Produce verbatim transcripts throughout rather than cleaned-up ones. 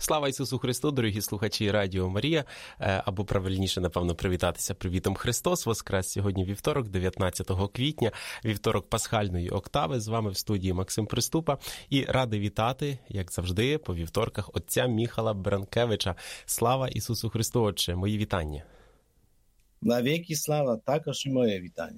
Слава Ісусу Христу, дорогі слухачі Радіо Марія, або правильніше, напевно, привітатися привітом Христос. Воскрес сьогодні вівторок, дев'ятнадцятого квітня, вівторок пасхальної октави. З вами в студії Максим Приступа. І радий вітати, як завжди, по вівторках отця Міхала Бранкевича. Слава Ісусу Христу, Отче, мої вітання. На віки слава, також і моє вітання.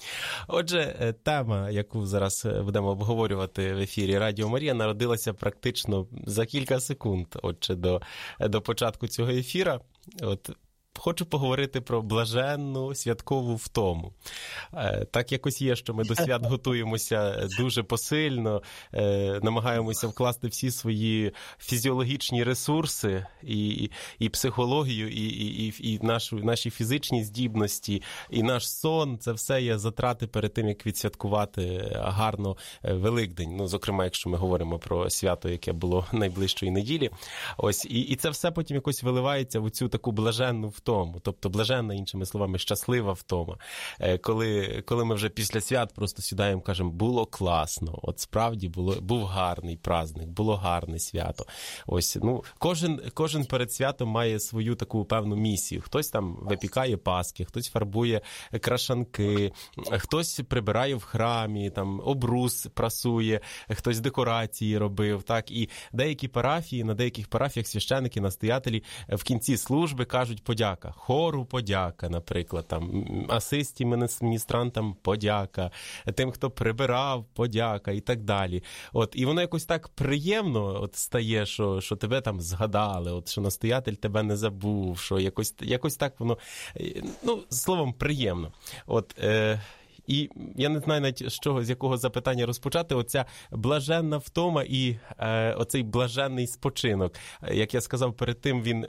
Отже, тема, яку зараз будемо обговорювати в ефірі Радіо Марія, народилася практично за кілька секунд, отже, до, до початку цього ефіра. От, хочу поговорити про блаженну святкову втому. Так якось є, що ми до свят готуємося дуже посильно, намагаємося вкласти всі свої фізіологічні ресурси, і, і психологію, і, і, і нашу, наші фізичні здібності, і наш сон. Це все є затрати перед тим, як відсвяткувати гарно Великдень. Ну, зокрема, якщо ми говоримо про свято, яке було найближчої неділі. Ось, і, і це все потім якось виливається в цю таку блаженну втому. Втому, тобто блаженна, іншими словами, щаслива втома. Коли, коли ми вже після свят просто сідаємо, кажемо, було класно, от справді було, був гарний праздник, було гарне свято. Ось, ну, кожен, кожен перед святом має свою таку певну місію. Хтось там випікає паски, хтось фарбує крашанки, хтось прибирає в храмі, там обрус прасує, хтось декорації робив, так, і деякі парафії, на деяких парафіях священики, настоятелі в кінці служби кажуть подяку. Хору подяка, наприклад, там, асистім, міністрантам подяка, тим, хто прибирав, подяка і так далі. От, і воно якось так приємно от стає, що, що тебе там згадали, от, що настоятель тебе не забув, що якось, якось так воно, ну, словом, приємно. От, е, і я не знаю навіть, з чого, з якого запитання розпочати. Оця блаженна втома і е, оцей блаженний спочинок. Як я сказав перед тим, він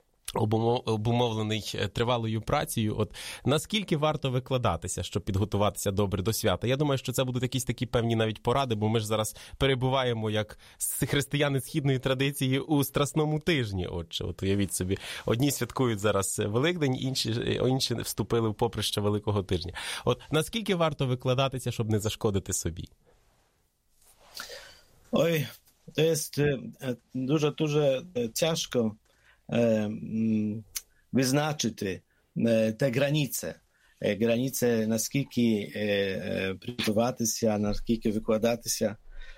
обумовлений тривалою працею. От наскільки варто викладатися, щоб підготуватися добре до свята? Я думаю, що це будуть якісь такі певні навіть поради, бо ми ж зараз перебуваємо як християни східної традиції у Страсному тижні. Отже, от уявіть собі, одні святкують зараз Великдень, інші, інші вступили в поприще Великого тижня. От наскільки варто викладатися, щоб не зашкодити собі? Ой, to jest дуже-дуже тяжко визначити те границі, границі, наскільки приготуватися, наскільки викладатися.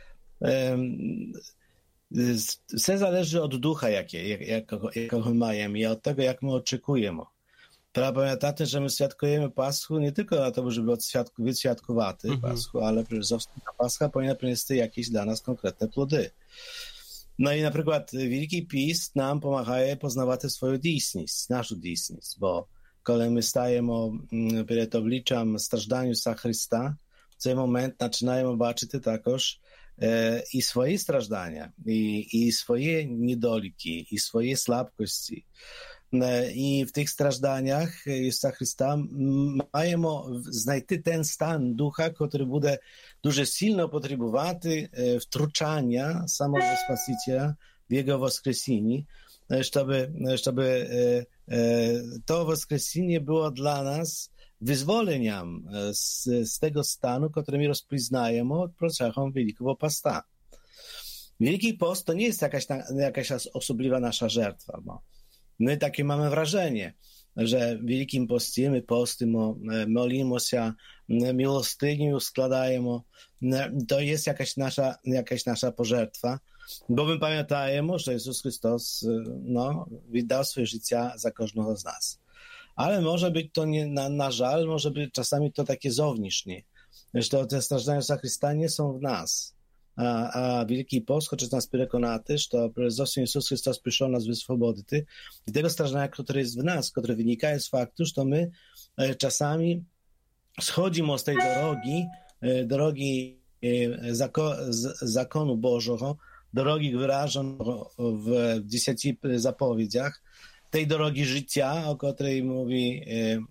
Все залежить від духа, якого, якого маємо, і від того, як ми очікуємо. Треба пам'ятати, що ми святкуємо Пасху не тільки на тому, щоб відсвяткувати mm-hmm. Пасху, але зовсім Пасха повинна принести якісь для нас конкретні плоди. No i na przykład Wielki Pist nam pomaga poznawać swoją dійсність, нашу дійсність, bo коли ми стаємо перед обличчям страждань Ісуса Христа, в цей момент починаємо бачити також е, і свої страждання, і, і свої недоліки, і свої слабкості. І в тих стражданнях Ісуса Христа маємо знайти ten стан духа, який буде дуже сильно потребувати втручання самого Спасителя в Його воскресінні, щоб, щоб to воскресіння було для нас wyzwoleniem z, z tego stanu, który my rozpoznajemy procechą Wielkiego Posta. Wielki Post to nie jest jakaś, jakaś osobliwa nasza żertwa, bo my takie mamy wrażenie, że w Wielkim Postie my postymo, molimy się, miłostynię składajemy, to jest jakaś nasza, jakaś nasza pożertwa, bo my pamiętajemy, że Jezus Chrystus no, wydał swoje życie za każdego z nas. Ale może być to, nie, na, na żal, może być czasami to takie zewnętrzne, że te stраждання za Chrysta nie są w nas. A, a Wielki Post хоче nas переконати, що зовсім Ісус Христос прийшов нас висвободити від того страждання, które jest w nas, które wynika z faktu, że my czasami schodzimy z tej drogi, drogi zakonu Bożego, drogi wyrażonego w dziesięciu zapowiedziach, tej drogi życia, o której mówi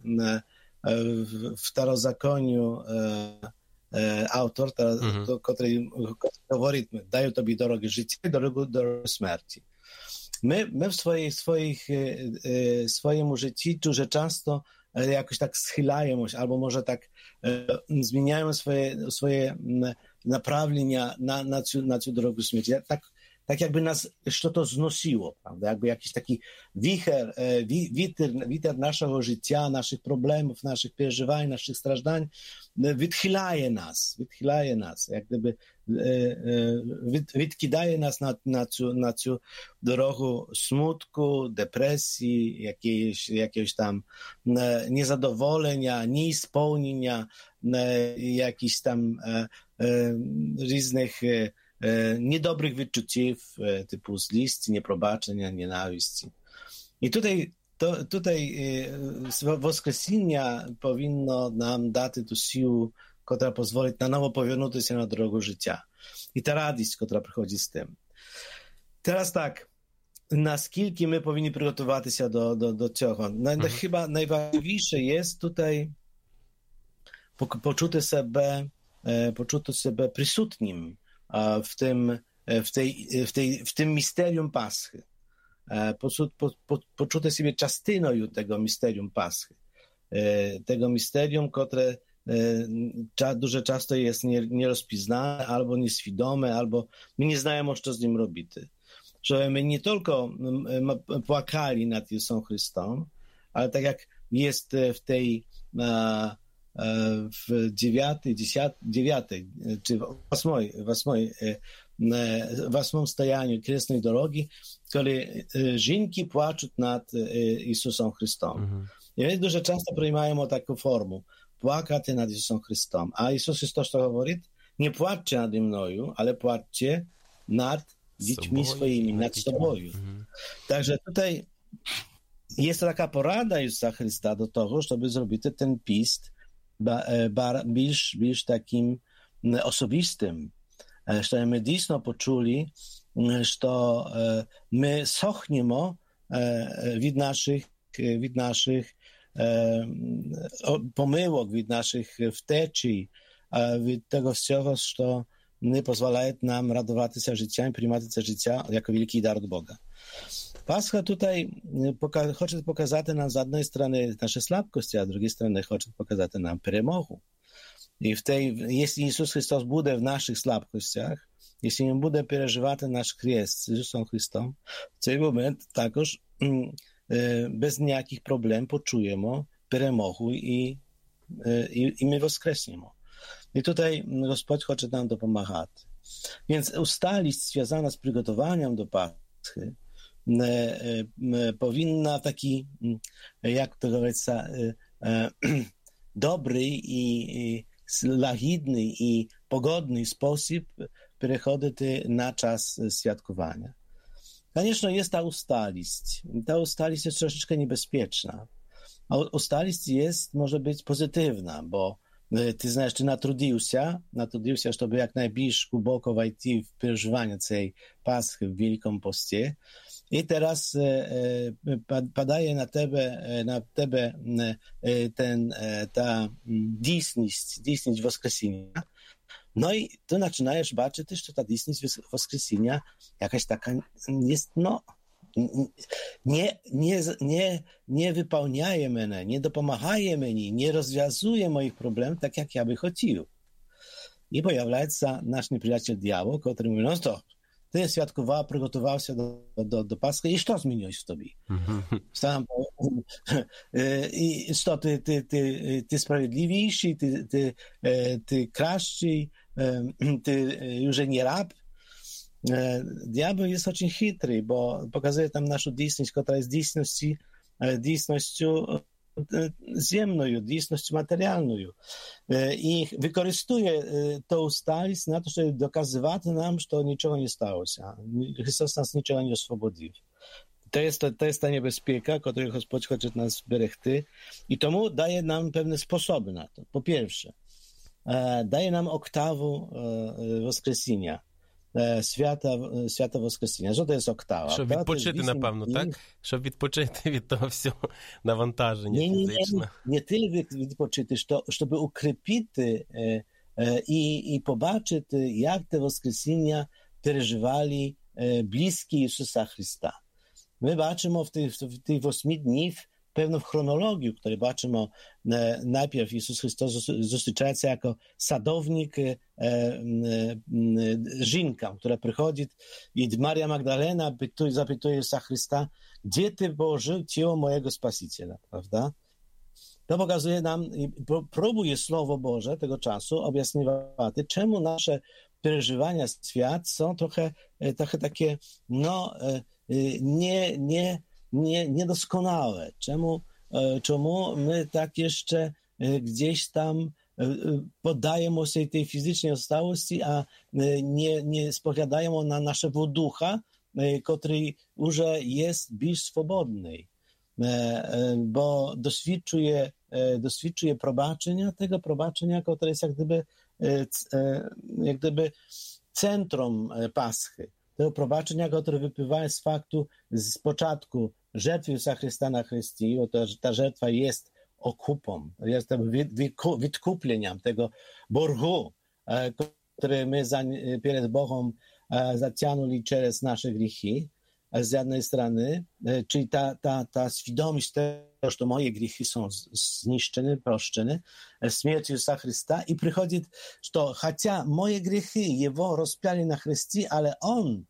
w Starozakoniu autor, który mówi, daję tobie drogę życia i drogę do śmierci. My, my w swoich, swoich, swojemu życiu дуже часто jakoś tak schylają się, albo może tak zmieniają swoje, swoje naprawienia na, na, na tę drogę śmierci. Tak, tak jakby nas co to znosiło, prawda? Jakby jakiś taki wicher, witer, witer naszego życia, naszych problemów, naszych przeżywań, naszych strażdań wychylaje nas, wychylaje nas, jak gdyby wykidaje nas na, na, na tę drogę smutku, depresji, jakiejś, jakiegoś tam niezadowolenia, niespełnienia, jakichś tam różnych niedobrych wyczuciów typu złości, nieprobaczenia, nienawiści. I tutaj, to, tutaj woskresenia powinno nam dać tę siłę, która pozwoli na nowo powrócić się na drogę życia. I ta radość, która przychodzi z tym. Teraz tak, naskільки my powinni przygotować się do, do, do tego. No, mhm. Chyba najważniejsze jest tutaj po, poczucie себе, poczucie себе przysutnim w tym, w tej, w tej, w tym misterium Paschy. Poczu, po, po, poczucie siebie częścią tego misterium Paschy. Tego misterium, które дуже часто jest nierozpoznane, albo nieświadome, albo my nie znamy, co z nim robić. Że my nie tylko płakali nad Jezusem Chrystusem, ale tak jak jest w tej w dziewiątej, dziewiątej, czy w ósmej, w ósmej, w ósmym stajaniu Kresnej Drogi, kiedy żynki płaczą nad Jezusem Chrystusem. Mhm. I my дуже często przyjmujemy taką formę. Płakać nad Jezusem Chrystusem. A Jezus Chrystus to mówi, nie płaczcie nad mną, ale płaczcie nad dziećmi swoimi, nad sobą. Mhm. Także tutaj jest taka porada Jezusa Chrystusa do tego, żeby zrobić ten pist bardziej, bardziej takim osobistym. Żeby my dійсно poczuli, że my sochniemy від naszych, від naszych pomyłek, від naszych wteczí, від tego всього, що не дозволяє нам радуватися життям, приймати це життя як великий дар від Бога. Pascha tutaj poka- chce pokazać nam z jednej strony nasze słabkości, a z drugiej strony chce pokazać nam przemogę. I w tej, jeśli Jezus Chrystus będzie w naszych słabkościach, jeśli nie będzie przeżywać nasz chrzest z Jezusem Chrystusem, w ten moment także bez jakich problemów poczujemy przemogę i, i, i my woskresniemy. I tutaj Gospodź chce nam dopomagać. Więc ustalić związana z przygotowaniem do Paschy powinna taki, jak to говорится, dobry i лагідny i pogodny sposób przechodzić na czas świadkowania. Конечно, jest ta ustaliść. Ta ustaliść jest troszeczkę niebezpieczna. A ustaliść jest, może być pozytywna, bo ty znasz, ty natrudził się, natrudził się, żeby jak najbliżej głęboko wejść w przeżywanie tej Paschy w Wielkim Poście. I teraz e, padaje na tebe, na tebe e, ten, e, ta disność, disność Woskresenia. No i tu zaczynajesz baczyć też, że ta disność Woskresenia jakaś taka jest, no, nie, nie, nie, nie wypełniaje mnie, nie dopomagaje mnie, nie rozwiązuje moich problemów tak, jak ja by chciał. I pojawia się nasz nieprzyjaciel diabeł, który mówi, no to ty świadkowała, przygotowała się do, do, do Paschy i co zmieniłeś w tobie? Sam, I co, ty, ty, ty, ty sprawiedliwiejszy, ty, ty, ty kraszczy, ty już nie rab? Diabeł jest очень chytry, bo pokazuje tam naszą dійsność, która jest dійsnością, dійsnością ziemną, dійsnością materialną. I wykorzystuje to ustalić na to, żeby dokazywać nam, że niczego nie stało się. Chrystus nas niczego nie oswobodził. To jest, to jest ta niebezpieka, której Gospodź chce nas berechty i tomu daje nam pewne sposoby na to. Po pierwsze, daje nam oktawę Woskresenia. Свята, свята Воскресіння. Що це октава? Щоб відпочити, напевно, так? Щоб відпочити від того всього навантаження ні, фізичного. Не, не тільки відпочити, щоб укріпити е, е, і, і побачити, як те Воскресіння переживали е, близькі Ісуса Христа. Ми бачимо в тих, в тих восьми днів pewną chronologię, w której baczymy, najpierw Jezus Chrystus zустрічає jako sadownik, żynka, która przychodzi i Maria Magdalena zapytuje Jezusa Chrysta, gdzie ty położył ciało mojego Spasiciela, prawda? To pokazuje nam, próbuje Słowo Boże tego czasu objaśniwać, czemu nasze przeżywania świat są trochę, trochę takie, no, nie, nie, nie, niedoskonałe. Czemu, czemu my tak jeszcze gdzieś tam poddajemy się tej fizycznej zostałości, a nie, nie spoglądajemy na naszego ducha, który już jest bardziej swobodny, bo doświadczuje, doświadczuje probaczenia, tego probaczenia, które jest jak gdyby, jak gdyby centrum Paschy. Tego probaczenia, które wypływa z faktu z początku żertwy Jezusa Chrysta na Chrystii, bo to, ta żertwa jest okupą, jest wykupleniem tego borgu, który my za, przed Bogiem zaciągnęli przez nasze grzechy, z jednej strony, czyli ta, ta, ta świadomość tego, że moje grzechy są zniszczone, proszczone, śmierć Jezusa Chrysta i przychodzi, że chociaż moje grzechy Jego rozpiali na Chrystii, ale On,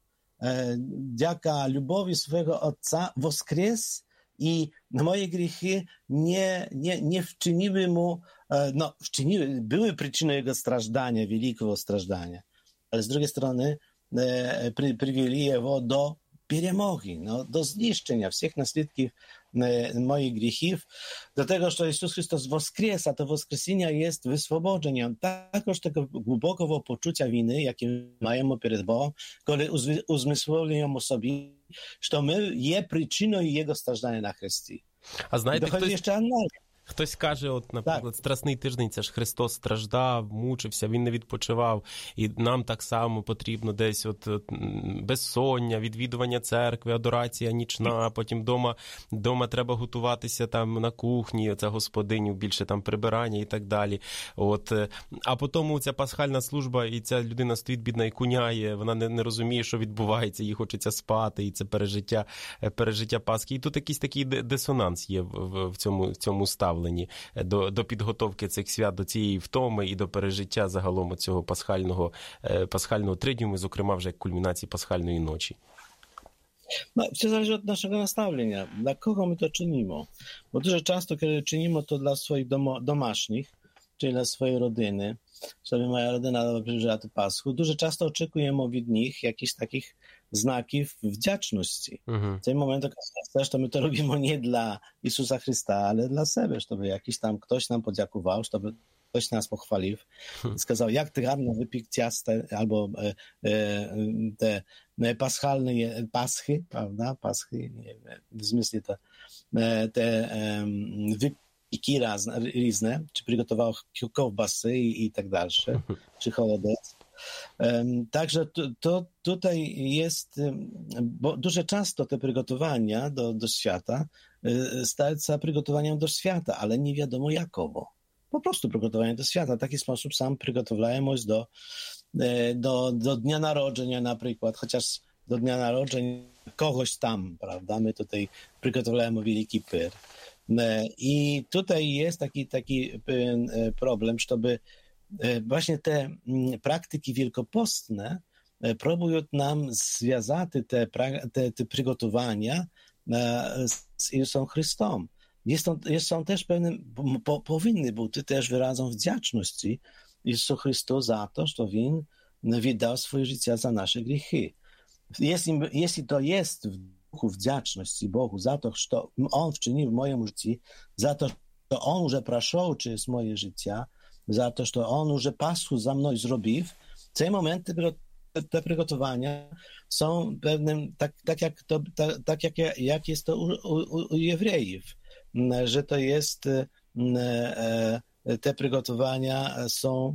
dzięki lubowi swojego Ojca, woskres i moje grzechy nie, nie, nie wczyniły Mu, no, wczyniły, były przyczyną Jego strażdania, wielkiego strażdania, ale z drugiej strony przy, przywели Jego do перемоги, no, do zniszczenia wszystkich następków e, moich grzechów, do tego, że Jezus Chrystus woskres, a to woskresenie jest wyswobodzeniem także tego głębokiego poczucia winy, jakie mamy przed Bogiem, kiedy uzmysłowiamy sobie, że my je przyczyną Jego strażdania na Chrystii. A знаєте, доходить хтось... ще аналіз. Хтось каже, от, наприклад, Страсний тиждень, це ж Христос страждав, мучився, він не відпочивав, і нам так само потрібно десь от, от безсоння, відвідування церкви, адорація нічна, потім дома, дома треба готуватися там на кухні, це господиню, більше там прибирання і так далі. От, а потім ця пасхальна служба, і ця людина стоїть бідна і куняє, вона не, не розуміє, що відбувається, їй хочеться спати, і це пережиття, пережиття Пасхи. І тут якийсь такий дисонанс є в, в цьому, в цьому ставленні. До, до підготовки цих свят, до цієї втоми і до пережиття загалом цього пасхального, пасхального тридню, зокрема вже кульмінації пасхальної ночі. No, wszystko zależy od naszego nastawienia. Dla kogo my to czynimy? Bo dużo często, kiedy czynimy to dla swoich domo, domasznych, czyli dla swojej rodziny, żeby moja rodzina przeżyła tę Paschę, dużo często oczekujemy od nich jakichś takich znaków wdzięczności. Mhm. W tym momencie okazuje się, że my to robimy nie dla Jezusa Chrysta, ale dla siebie, żeby jakiś tam ktoś nam podziękował, żeby ktoś nas pochwalił, hmm. сказał, jak ty garno wypiekł ciasto, albo e, e, te paschalne paschy, prawda, paschy, nie, w zmyśle to, te e, wypieki różne, czy przygotował kiełbasy i, i tak dalsze, czy holodec. Um, także to, to tutaj jest, bo dużo często te przygotowania do, do świata y, stają się przygotowaniem do świata, ale nie wiadomo jakowo. Po prostu przygotowanie do świata. W taki sposób sam przygotowujemy się do, y, do, do Dnia Narodzenia na przykład, chociaż do Dnia Narodzenia kogoś tam, prawda? My tutaj przygotowujemy wielki pyr. Y, I tutaj jest taki, taki y, problem, żeby właśnie te praktyki wielkopostne próbują nam związać te, te, te przygotowania z Jezusem Chrystem. Jest on, jest on też pewnym, po, powinny być też wyrazem wdzięczności Jezusu Chrystu za to, że On wydał swoje życie za nasze grzechy. Jeśli, jeśli to jest w duchu wdzięczności Bogu za to, że On wczynił w moim życiu, za to, że On już przeszł przez moje życie, za to, że On już Paschę za mną zrobił, w tym momencie te przygotowania są pewnym, tak, tak, jak, to, tak, tak jak, jak jest to u, u, u Jewrejów, że to jest, te przygotowania są,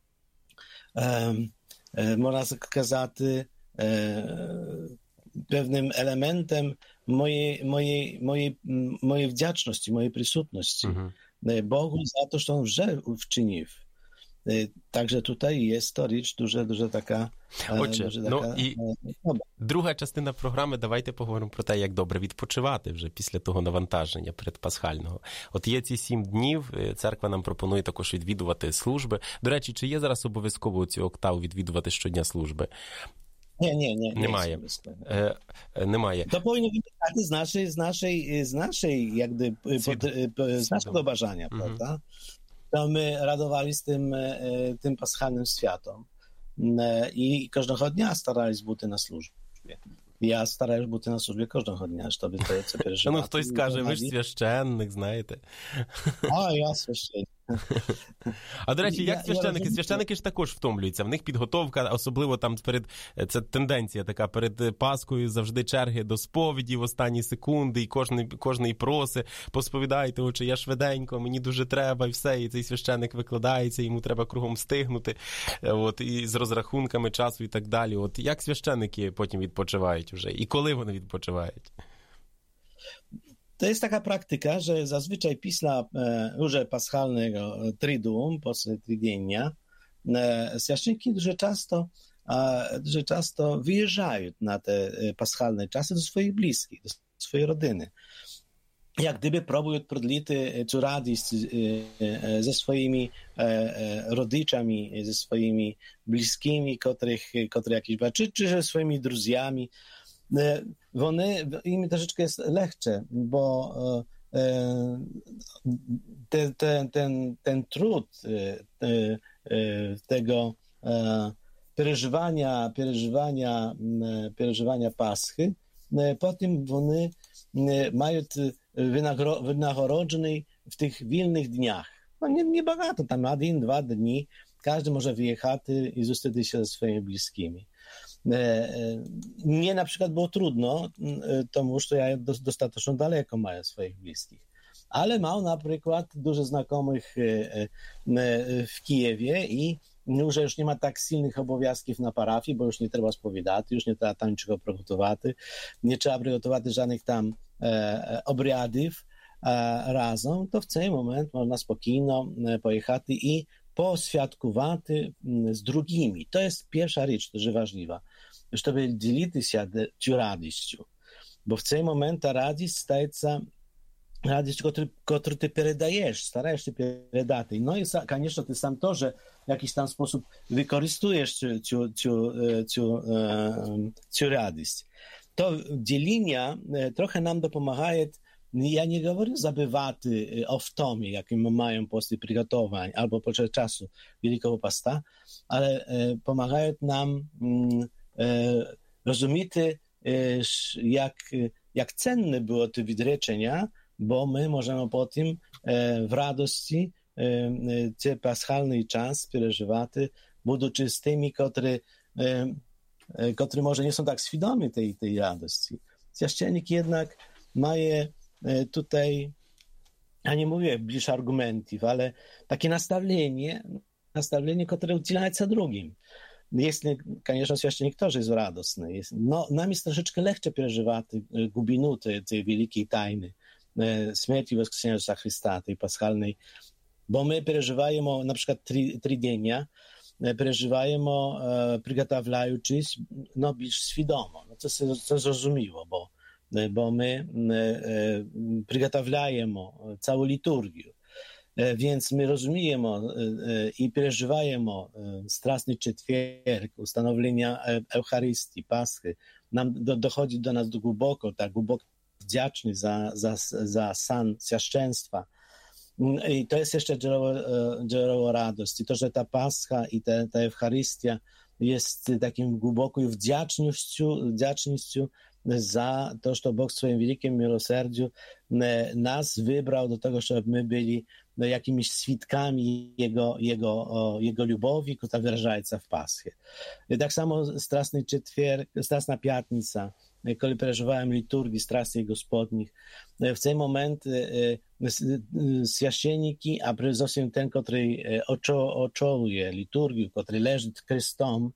można сказать, pewnym elementem mojej, mojej, mojej, mojej wdzięczności, mojej przysutności. Mhm. Bogu za to, że On już wczynił. Także tutaj jest to річ дуже, дуже така... Отже, дуже ну така, і друга частина програми, давайте поговоримо про те, як добре відпочивати вже після того навантаження передпасхального. От є ці сім днів, церква нам пропонує також відвідувати служби. До речі, чи є зараз обов'язково цю октаву відвідувати щодня служби? Ні, ні, ні. Немає. Е, немає. To powinno wynikać z naszej, z naszej, z naszej jakby, z naszego bажання, prawda? To my radowali z tym, tym paschalnym światem i każdego dnia starались бути на службі. Я стараюсь бути на службі кожного дня, щоб це переживати. Ну, хтось скаже, ви ж священник, знаєте. А, я священник. А, до речі, як священники? Священики ж також втомлюються. В них підготовка, особливо там перед, це тенденція така, перед Пасхою завжди черги до сповіді в останні секунди, і кожний, кожний просить, посповідайте, отче, я швиденько, мені дуже треба, і все, і цей священник викладається, йому треба кругом встигнути, от, і з розрахунками часу і так далі. От як священики потім відпочивають вже? І коли вони відпочивають? To jest taka praktyka, że zazwyczaj pісля już paschalnego triduum, после тридения, священники дуже часто, дуже часто wyjeżdżają na te paschalne czasy do swoich bliskich, do swojej rodziny. Jak gdyby próbują продлити цю радість ze swoimi родичами, ze swoimi bliskimi, których, których jakieś baczy, czy ze swoimi друзями. Вони, їм troszeczkę jest легше, bo ten, ten, ten, ten trud tego przeżywania, przeżywania, przeżywania Paschy, potem вони мають wynagrodzony w tych wolnych dniach. No nie, nie багато, tam один, dwa dni, każdy może wyjechać i zobaczyć się ze swoimi bliskimi. Mnie na przykład było trudno, тому że ja dostatecznie daleko mam swoich bliskich. Ale mam na przykład dużo znajomych w Kijewie i że już nie ma tak silnych obowiązków na parafii, bo już nie trzeba spowiadać, już nie trzeba tam niczego przygotować, nie trzeba przygotować żadnych tam obrядів razem, to w ten moment można spokojno pojechać i poswiadkować z drugimi. To jest pierwsza rzecz, дуже важлива, żeby dzielić się tą radością, bo w ten moment ta radość staje się radością, którą ty передajesz, starasz się передać. No i конечно, ty sam to, że w jakiś tam sposób wykorzystujesz tę radość. To dzielenie trochę nam dopomaga. Ja nie mówię zabywać o wtomie, jakim mają posty przygotowań albo podczas czasu Wielkiego Pasta, ale pomagają nam rozumieć, jak, jak cenne było te wydrzeczenia, bo my możemy po tym w radości ten paschalny czas przeżywać, będąc z tymi, którzy, którzy może nie są tak świadomi tej, tej radości. Święcennik jednak ma tutaj, ja nie mówię bliższe argumentów, ale takie nastawienie, nastawienie, które udziela się drugim. Jeśli, конечно, święcennik też jest radosny, jest, no, nam jest troszeczkę leksze przeżywać głębinę tej, tej wielkiej tajny śmierci i wskrzeszenia Jezusa Chrysta, tej paschalnej, bo my przeżywamy na przykład trzy, trzy dni, przeżywamy przygotowując, no, bliż świadomo, no, to jest zrozumiałe, bo bo my przygotowujemy całą liturgię, więc my rozumiemy i przeżywamy straszny czwartek, ustanowienia Eucharystii, Paschy. Nam do, dochodzi do nas głęboko, tak głęboko wdzięczny za, za, za san święcieństwa. I to jest jeszcze źródło radości. To, że ta Pascha i ta, ta Eucharystia jest takim głęboką wdzięcznością, wdzięcznością za to, że Bóg w swoim wielkim miłosierdziu nas wybrał do tego, żeby my byli jakimiś świadkami Jego, Jego, Jego lubowi, która wyraża się w Paschie. Tak samo Strasny Czwartek, Strasna Piatnica, kiedy przeżywałem liturgię Strasnej Gospodnich, w ten moment święcienniki, a przede wszystkim ten, który oczoluje liturgię, który leży Chrystom,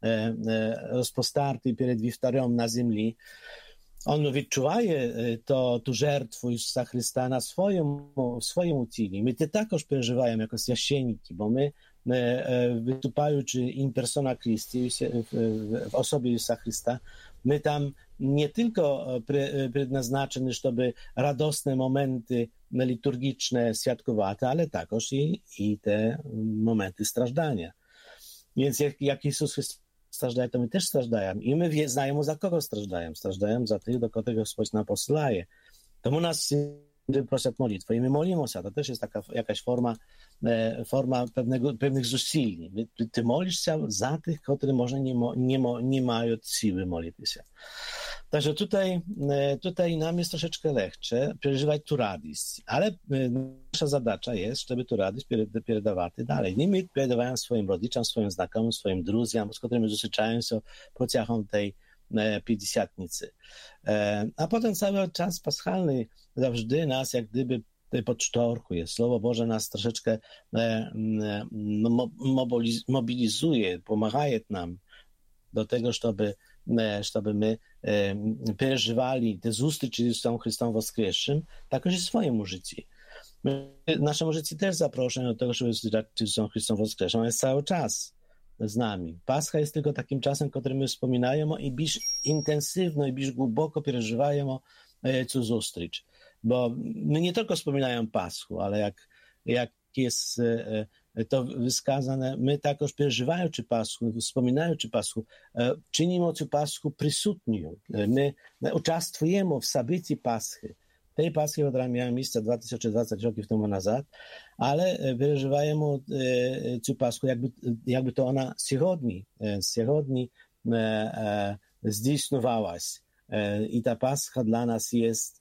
rozpostarty przed wichtarem na ziemi, on odczuwaje to, tu żertwę Jezusa Chrysta na swoim, w swoim ucili. My to także przeżywamy jako święcienniki, bo my występujący in persona Christi w osobie Jezusa Chrysta, my tam nie tylko przeznaczeni, żeby radosne momenty liturgiczne świadkować, ale także i, i te momenty strażdania. Więc jak, jak Jezus Chrystus strażdaje, to my też strażdajemy. I my wie, znajemy, za kogo strażdają. Strażdają za tych, do których Gospodź nam posyłaje. Tomu nas prosić modlitwę i my molimy się. To też jest taka jakaś forma, e, forma pewnego, pewnych zusili. Ty, ty molisz się za tych, którzy może nie, nie, nie mają siły modlić się. Także tutaj, e, tutaj nam jest troszeczkę leksze przeżywać tu radość, ale e, nasza zadacza jest, żeby tu radość передавать dalej. Nie my передаваем swoim rodzicom, swoim znakomym, swoim druzjam, z którymi zустрічаем się протягом tej pięćdziesiątnicy. A potem cały czas paschalny zawsze nas jak gdyby podsztorkuje. Słowo Boże nas troszeczkę mobilizuje, pomaga nam do tego, żeby, żeby my przeżywali te zustryczy z Jezusem Chrystusem Woskresłym, także w swoim życiu. Naszemu życiu też zaproszenie do tego, żeby zustryczyć z Jezusem Chrystusem Woskresłym. On jest cały czas z nami. Pascha jest tylko takim czasem, który my wspominajemy i biż intensywno i biż głęboko przeżywajemy co zustryć. Bo my nie tylko wspominajemy Paschu, ale jak, jak jest to wskazane, my także przeżywając Paschu, wspominając Paschu, czynimy tę Paschu przysutnią. My uczestniczymy w sabyci Paschy. Tej Paschy, która miała miejsce dwa tysiące dwadzieścia roków temu nazad, ale przeżywajemy tę Paschę, jakby, jakby to ona siodni, siodni zdziejsnowała się. I ta Pascha dla nas jest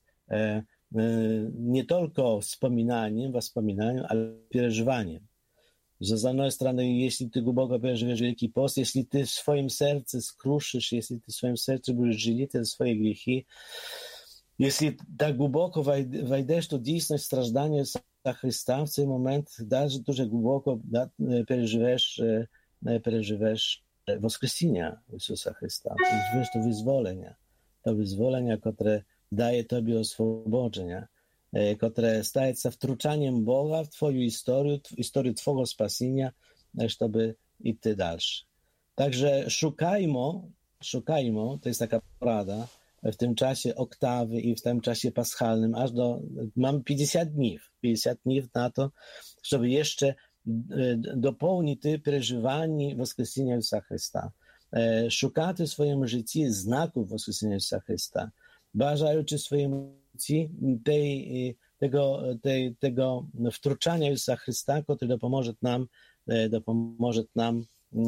nie tylko wspominaniem, wspominaniem, ale przeżywaniem. Że z jednej strony, jeśli ty głęboko przeżyjesz Wielki Post, jeśli ty w swoim sercu skruszysz, jeśli ty w swoim sercu będziesz żyli te swoje grzechy, jeśli tak głęboko wejdziesz do dziejstność strażdania za Chrysta, w ten moment dasz duże głęboko przeżyjesz, przeżyjesz woskresenia Jezusa Chrysta, przeżyjesz to wyzwolenia, to wyzwolenia, które daje tobie oswobodzenia, które staje się wtruczaniem Boga w twoją historię, w historię twojego spasienia, żeby iść dalej. Także szukajmy, szukajmy, to jest taka porada, w tym czasie oktawy i w tym czasie paschalnym, aż do, mamy pięćdziesiąt dni, pięćdziesiąt dni na to, żeby jeszcze dopełnić te przeżywanie Woskresenia Jezusa Chrysta. Szukać w swoim życiu znaków Woskresenia Jezusa Chrysta. Bażając w swoim życiu tej, tego, tej, tego wtruczania Jezusa Chrysta, który dopomoże nam, dopomoże nam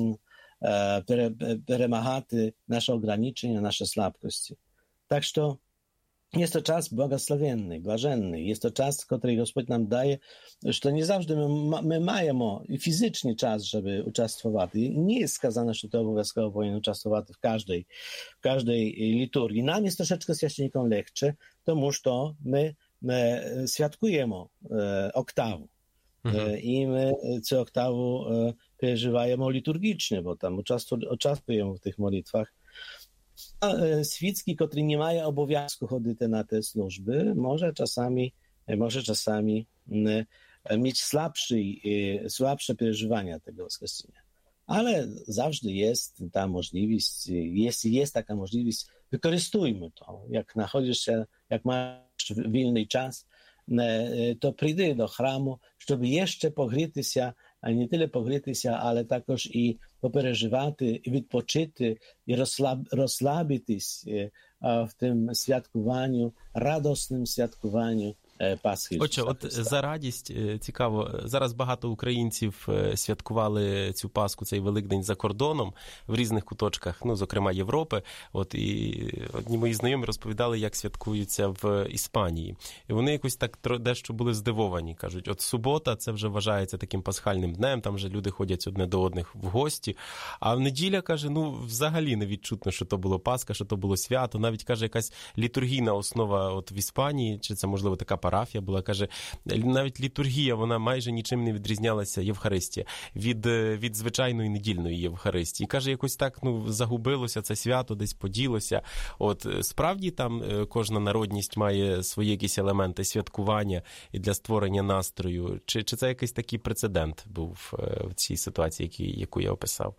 przemachać nasze ograniczenia, nasze słabkości. Tak, że jest to czas błogosławienny, blaženny. Jest to czas, który Gospodź nam daje, że to nie zawsze my, my mamy fizycznie czas, żeby uczestniczyć. Nie jest skazane, że to obowiązkowo powinien uczestniczyć w każdej, w każdej liturgii. Nam jest troszeczkę z jaśnikiem leksze, to to my, my świadkujemy e, oktawu. Mhm. E, I my co oktawu e, przeżywamy liturgicznie, bo tam uczestniczymy w tych modlitwach. A świecki, który nie mają obowiązku chodzić na te służby, może czasami, może czasami mieć słabszy, słabsze przeżywania tego Woskresenia. Ale zawsze jest ta możliwość, jest, jest taka możliwość, wykorzystujmy to. Jak nachodzisz się, jak masz wolny czas, to przyjdę do chramu, żeby jeszcze pogryć się, a nie tyle pogryć się, ale także i poprzeżywać, i wypoczyć, i rozlab, rozlabić się w tym świadkowaniu, radosnym świadkowaniu Пасхи. Отже, от за радість, цікаво, зараз багато українців святкували цю Пасху, цей Великдень за кордоном, в різних куточках, ну, зокрема, Європи. От, і одні мої знайомі розповідали, як святкуються в Іспанії. І вони якось так дещо були здивовані. Кажуть, от субота, це вже вважається таким пасхальним днем, там вже люди ходять одне до одних в гості. А в неділя, каже, ну, взагалі не відчутно, що то було Пасха, що то було свято. Навіть, каже, якась літургійна основа от в Іспанії, чи це, можливо, така парафія була, каже, навіть літургія, вона майже нічим не відрізнялася, Євхаристія, від, від звичайної недільної Євхаристії. Каже, якось так, ну, загубилося це свято, десь поділося. От, справді там кожна народність має свої якісь елементи святкування і для створення настрою? Чи, чи це якийсь такий прецедент був в цій ситуації, які, яку я описав?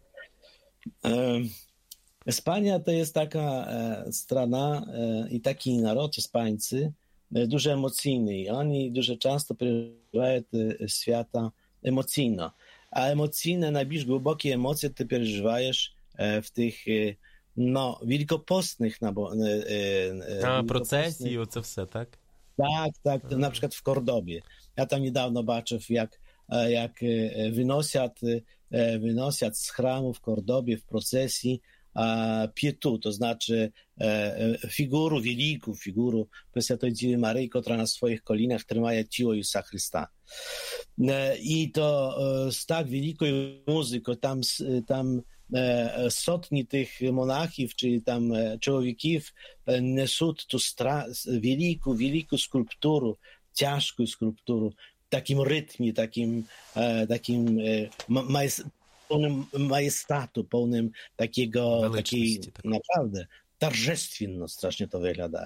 Испania to jest taka strona i taki naród, Hiszpańcy, dużo emocjny i oni dużo często przeżywają świata emocjno. A emocjne, najbliżej głębokie emocje ty przeżywajesz w tych no, wielkopostnych nabo, A, procesji, to все, tak? Tak, tak, to na przykład w Kordobie. Ja tam niedawno baczył, jak, jak wynosiat, wynosiat z chramu w Kordobie w procesji pietu, to znaczy figuru, wielką figuru Prесвятої Діви Марії, która na swoich kolinach trzyma ciało Jezusa Chrysta. I to z tak wielką muzyką, tam, tam sotni tych monachów, czyli tam człowieków nesą tu stra- wielką, wielką skulpturę, ciężką skulpturę, w takim rytmie, takim, takim majest- pełnym majestatu, pełnym takiego, takiej naprawdę торжественно strasznie to wygląda.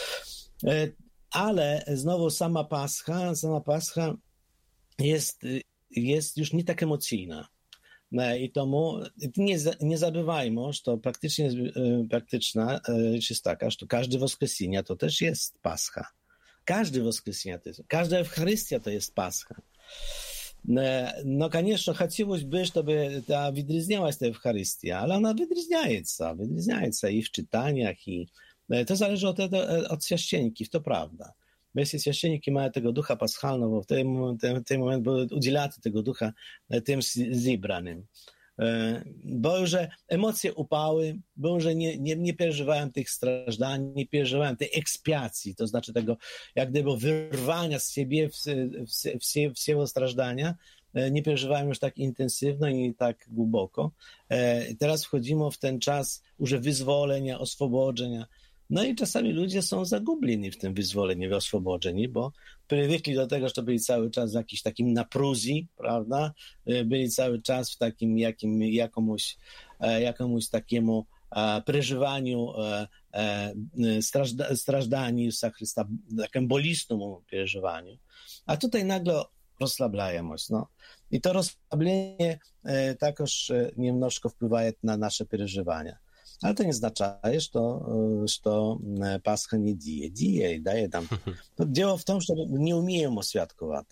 Ale znowu sama Pascha, sama Pascha jest, jest już nie tak emocjna. I tomu nie, nie zabywajmy, że to praktycznie, praktyczna rzecz jest taka, że to każde Woskresenia to też jest Pascha. Każde Woskresenia to jest, każda Eucharystia to jest Pascha. No, конечно, хотелось бы, чтобы ta wyróżniałaś ta Eucharystia, ale ona wyróżniaется, wyróżniaется i w czytaniach, i to zależy od, od święcenników, to prawda. Bo jeśli święcenniki mają tego ducha paschalnego, w tym, tym, tym momencie były udzielać tego ducha tym zebranym. Bo już emocje upały, bo już nie, nie, nie przeżywałem tych strażdań, nie przeżywałem tej ekspiacji, to znaczy tego jak gdyby wyrwania z siebie wszystkiego strażdania, nie przeżywałem już tak intensywno i tak głęboko. Teraz wchodzimy w ten czas już wyzwolenia, oswobodzenia. No i czasami ludzie są zagubieni w tym wyzwoleniu i oswobodzeni, bo przywykli do tego, że byli cały czas w jakimś takim napruzji, prawda? Byli cały czas w takim jakim, jakąś, jakąś takiemu przeżywaniu strażda, strażdani Jezusa Chrysta, takim bolistym przeżywaniu. A tutaj nagle rozslabляємо. No. I to rozslablenie також немножко впливає на наши переживания. Ale to nie oznacza, że to, że to Pascha nie dzieje. Dzieje i daje nam. Dzieło w tym, że nie umiemy świadkować.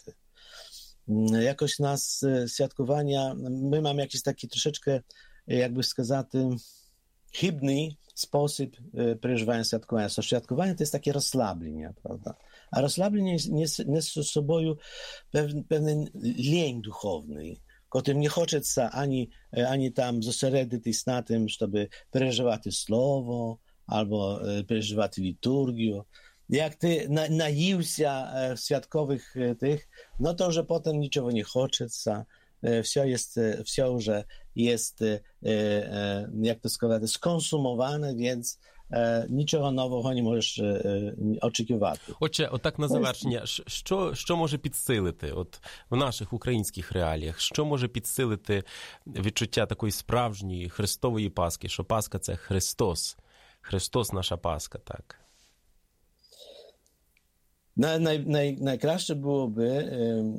Jakoś nas świadkowania, my mamy jakiś taki troszeczkę, jakby сказать, chybny sposób przeżywania świadkowania. So, świadkowanie to jest takie rozslablenie, prawda? A rozslablenie niesie ze sobą pewien, pewien leń duchowny, którym nie chce ani, ani tam zosередитись na tym, żeby przeżywać słowo, albo przeżywać liturgię. Jak ty na, najiwся w świadkowych tych, no to, że potem niczego nie chce, wszystko jest, wszystko, że jest, jak to сказати, skonsumowane, więc нічого нового не можеш очікувати. Отже, отак на завершення, що, що може підсилити от в наших українських реаліях? Що може підсилити відчуття такої справжньої Христової Пасхи, що Пасха – це Христос, Христос – наша Пасха, так? Най, най, най, найкраще було би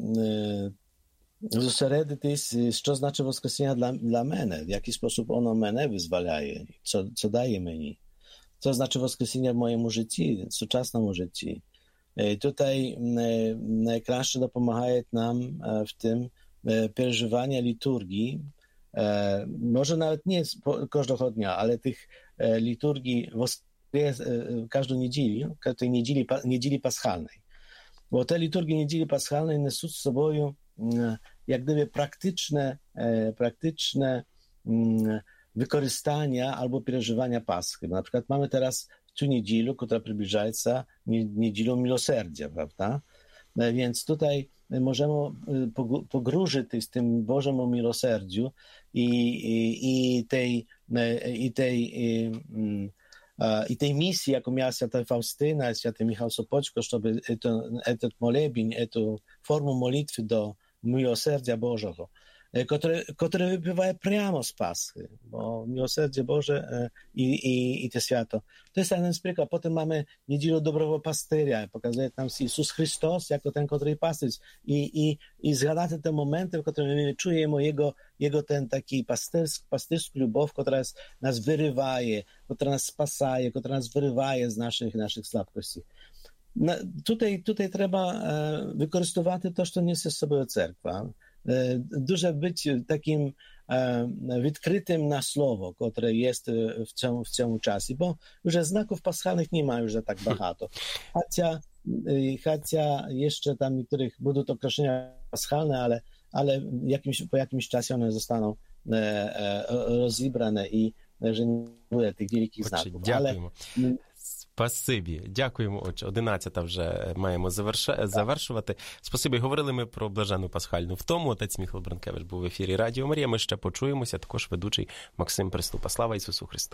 зосередитись, що значить Воскресіння для, для мене, в який спосіб воно мене визволяє, що, що дає мені. Co znaczy Woskresenie w moim życiu, w współczesnym życiu. I tutaj najkraszcze dopomagają nam w tym przeżywania liturgii, może nawet nie każdego dnia, ale tych liturgii każdą niedzielę, tej niedzieli, niedzieli paschalnej. Bo te liturgie niedzieli paschalnej niosą z sobą jak gdyby praktyczne, praktyczne wykorzystania albo przeżywania Paschy. Na przykład mamy teraz tę niedzielę, która przybliża się niedzielą miłosierdzia, prawda? Więc tutaj możemy pogrążyć w tym Bożemu miłosierdziu i, i, i tej, i tej i, і tej misji, яку miała święta Faustyna, święty Michał Sopoćko, żeby ten molebin, tę formę modlitwy do miłosierdzia Bożego, które, które wypływa прямо z Paschy, bo miłosierdzie Boże i, i, i to święto. To jest jeden z przykładów. Potem mamy Niedzielę Dobrego Pasterza, pokazuje nam Jezus Chrystus jako ten, który pasterz. I, i, i zgadacie te momenty, w których my czujemy Jego, jego ten taki pastersk, pasterską любов, która nas, nas wyrywaje, która nas spasaje, która nas wyrywaje z naszych, naszych słabkości. Na, tutaj, tutaj trzeba e, wykorzystywać to, co niesie z sobą cerkwa. Дуже być takim відкритим на слово, które jest w цьому, w цьому часі, бо вже знаків пасхальних немає вже так багато. Хоча, хоча jeszcze tam niektórych будуть określenia paschalne, ale, ale jakimś, po jakimś czasie one zostaną rozebrane i że nie буде tych wielkich znaków. Дякуємо. Ale, Спасибі. Дякуємо, отче. одинадцята вже маємо заверш... завершувати. Спасибі. Говорили ми про блаженну пасхальну втому. Отець Міхал Бранкевич був в ефірі Радіо Марія. Ми ще почуємося. Також ведучий Максим Приступа. Слава Ісусу Христу.